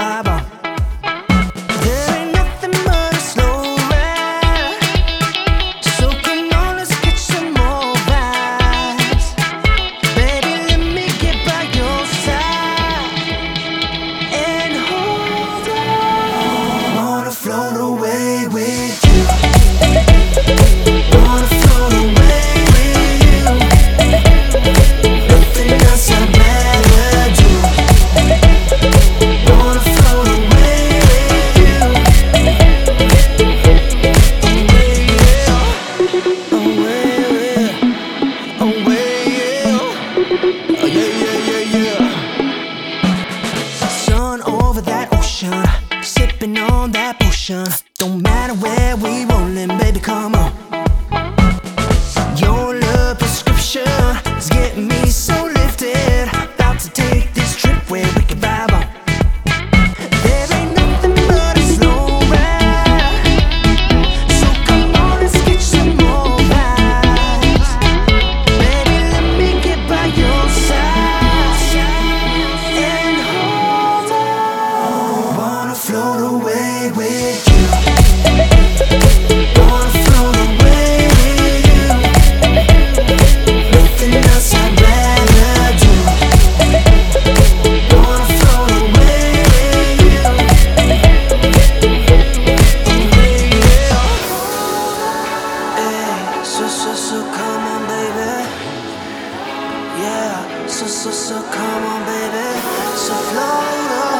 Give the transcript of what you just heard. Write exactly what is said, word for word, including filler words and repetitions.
vibe on. There ain't nothing but a slow ride, so come on, let's get some more vibes. Baby, let me get by your side and hold on. Wanna float away with you. Wanna float away with you. Nothing else I'd rather do. Wanna float away with you. Away, yeah. Away, yeah. Oh, yeah, yeah, yeah, yeah. Sun over that ocean, sipping on that potion. Don't matter where we rollin', baby, come on. Your love prescription is getting me so lifted. About to take this trip where we can vibe on. There ain't nothing but a slow ride, so come on, let's get some more vibes. Baby, let me get by your side and hold on. Wanna float away with you. Wanna float away with you. Nothing else I'd rather do. Wanna float away with you. Hey, so, so, so come on, baby. Yeah, so, so, so come on, baby. So float away.